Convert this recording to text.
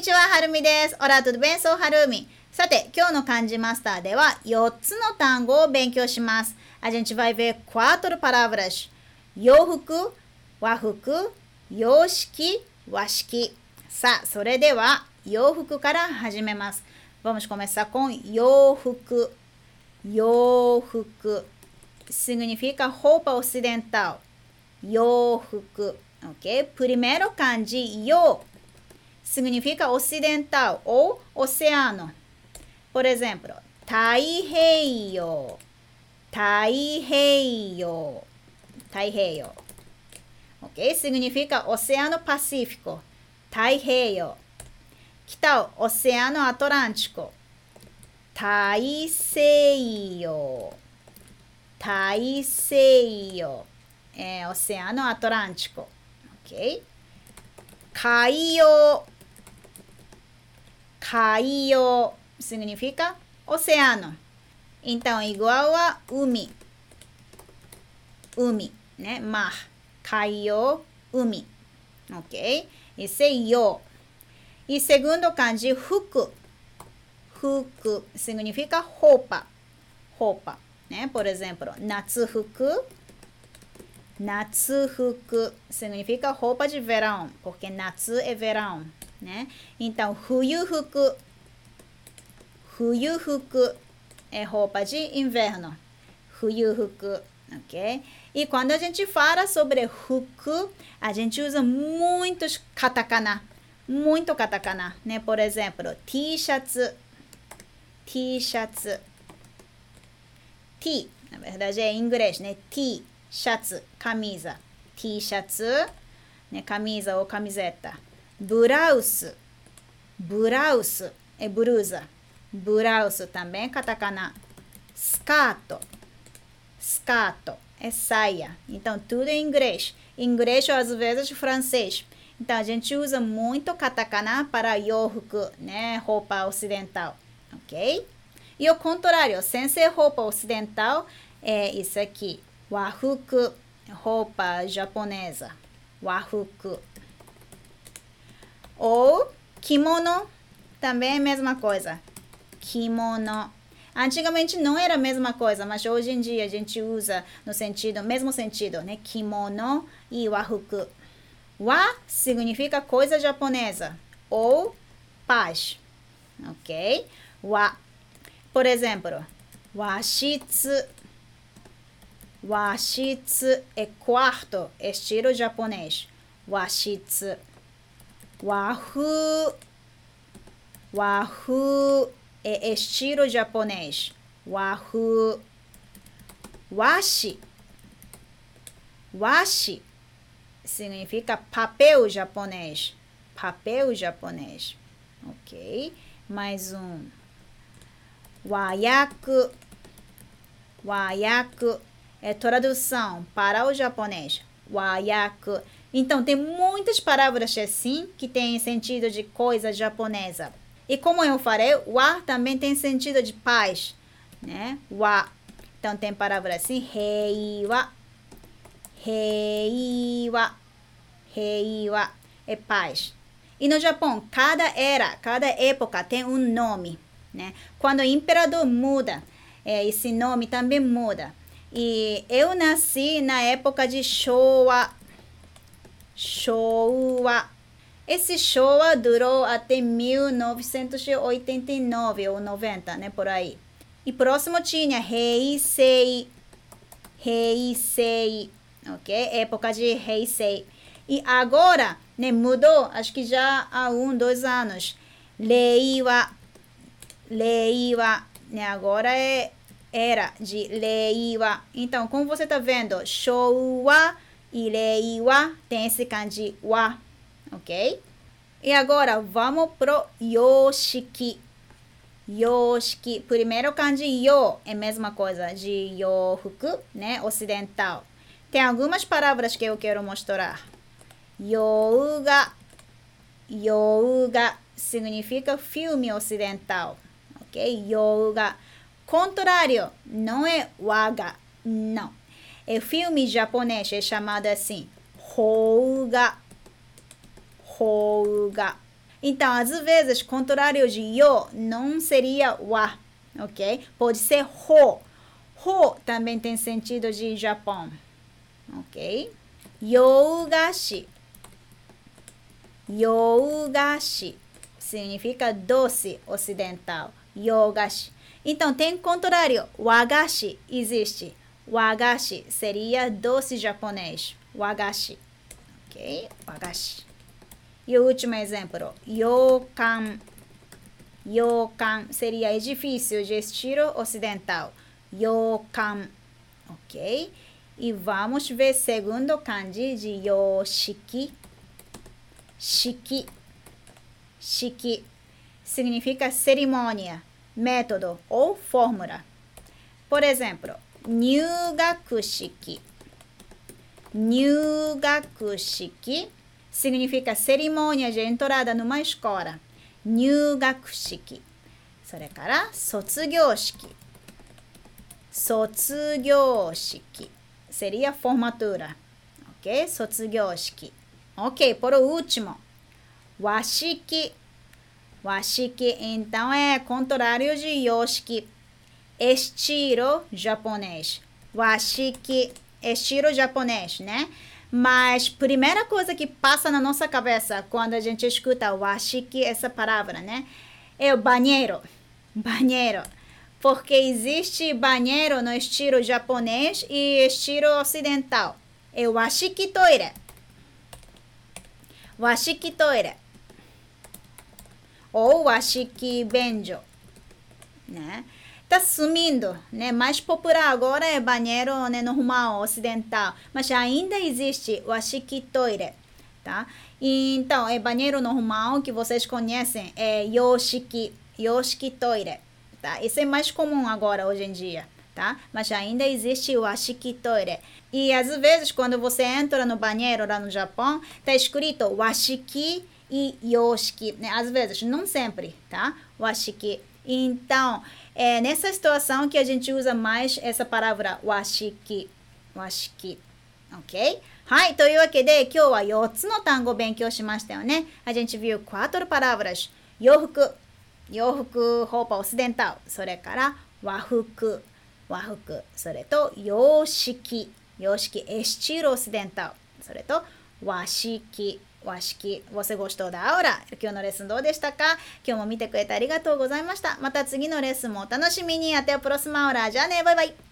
ちは、はるみです。Olá, tudo bem? Sou Harumi. さて、今日の漢字マスターでは4つの単語を勉強します。A gente vai ver 4 palavras. 洋服、和服、洋式、和式。さあ、それでは洋服から始めます。Vamos começar com 洋服。洋服 significa roupa ocidental. 洋服. Ok? Primeiro kanji, yo, significa ocidental ou oceano. Por exemplo, 太平洋、太平洋、太平洋。Ok? Significa Oceano Pacífico, 太平洋。北、Oceano Atlântico, 大西洋、大西洋。Oceano Atlântico. Ok? 海洋、海洋 significa oceano. Então, igual a umi. Umi, né? Mar. 海洋、umi. Ok? Esse é yo. E segundo kanji, fuku. Fuku significa roupa. Roupa, né? Por exemplo, natsufuku. Natsufuku significa roupa de verão, porque natsu é verão, né? Então, fuyufuku. Fuyufuku é roupa de inverno. Fuyufuku, ok? E quando a gente fala sobre fuku, a gente usa muitos katakana. Muito katakana, né? Por exemplo, t-shirts. T-shirts. T, na verdade é em inglês, né? T. シャツ、camisa, T シャツ、ね、camisa ou camiseta. ブラウス、ブラウスé blusa. ブラウス também katakana. スカート、スカートé saia. Então, tudo em inglês. Inglês ou às vezes francês. Então, a gente usa muito katakana para yofuku, né? Roupa ocidental. Ok? E o contrário, sem ser roupa ocidental, é isso aqui. Wafuku, roupa japonesa. Wafuku. Ou kimono, também é a mesma coisa. Kimono. Antigamente não era a mesma coisa, mas hoje em dia a gente usa no sentido, mesmo sentido, né? Kimono e wafuku. Wa significa coisa japonesa ou paz. Ok? Wa. Por exemplo, washitsu. Washitsu é quarto, estilo japonês. Washitsu. Wahu. Wahu é estilo japonês. Wahu. Washi. Washi significa papel japonês. Papel japonês. Ok? Mais um. Wayaku. Wayaku é tradução para o japonês. Wayaku. Então, tem muitas palavras assim que têm sentido de coisa japonesa. E como eu falei, wa também tem sentido de paz, né? Wa. Então, tem palavras assim, heiwa. Heiwa. Heiwa é paz. E no Japão, cada era, cada época tem um nome, né? Quando o imperador muda, esse nome também muda. E eu nasci na época de Showa. Showa. Esse Showa durou até 1989 ou 90, né? Por aí. E próximo tinha Heisei. Heisei. Ok? Época de Heisei. E agora, né? Mudou, acho que já há 2 anos. Reiwa. Reiwa. Né? Agora é era de Reiwa. Então, como você está vendo, Showa e Reiwa tem esse kanji wa, ok? E agora, vamos pro yoshiki. Yoshiki. Primeiro kanji yo é a mesma coisa de yofuku, né? Ocidental. Tem algumas palavras que eu quero mostrar. Youga. Youga significa filme ocidental, ok? Youga. Contrário, não é waga, não. É filme japonês, é chamado assim, houga. Houga. Então, às vezes, contrário de yo não seria wa, ok? Pode ser ho. Ho também tem sentido de Japão, ok? Yougashi. Yougashi significa doce ocidental. Yougashi. Então, tem contrário. Wagashi existe. Wagashi seria doce japonês. Wagashi. Ok? Wagashi. E o último exemplo. Yokan. Yokan seria edifício de estilo ocidental. Yokan. Ok? E vamos ver segundo kanji de yoshiki. Shiki. Shiki significa cerimônia, método ou fórmula. Por exemplo, Nyugakushiki. Nyugakushiki significa cerimônia de entrada numa escola. Nyugakushiki. それから卒業式。卒業式 seria formatura. Ok? 卒業式. Ok, por último. Washiki. Washiki, então, é contrário de yoshiki. Estilo japonês. Washiki, estilo japonês, né? Mas primeira coisa que passa na nossa cabeça quando a gente escuta washiki, essa palavra, né? É o banheiro. Banheiro. Porque existe banheiro no estilo japonês e estilo ocidental. É o washiki toire. Washiki toire. Ou washiki benjo, né? Tá sumindo, né? Mais popular agora é banheiro, né, normal, ocidental, mas ainda existe washiki toire, tá? E, então, é banheiro normal que vocês conhecem, é yoshiki toire, tá? Isso é mais comum agora, hoje em dia, tá? Mas ainda existe o washiki toire. E às vezes, quando você entra no banheiro lá no Japão, tá escrito washiki e yoshiki, né? Às vezes, não sempre, tá? Washiki. Então, é nessa situação que a gente usa mais essa palavra washiki. Washiki. Ok? はい。というわけで、今日は4つの単語を勉強しましたよね。A gente viu 4 palavras. 洋服。洋服、roupa ocidental。それから、和服。和服。それと、洋式。洋式、estilo ocidental。それと、和式。和式。Você gostou da aula? 今日のレッスンどうでしたか？今日も見てくれてありがとうございました。また次のレッスンもお楽しみに。Até a próxima aula. Já né? Bye bye.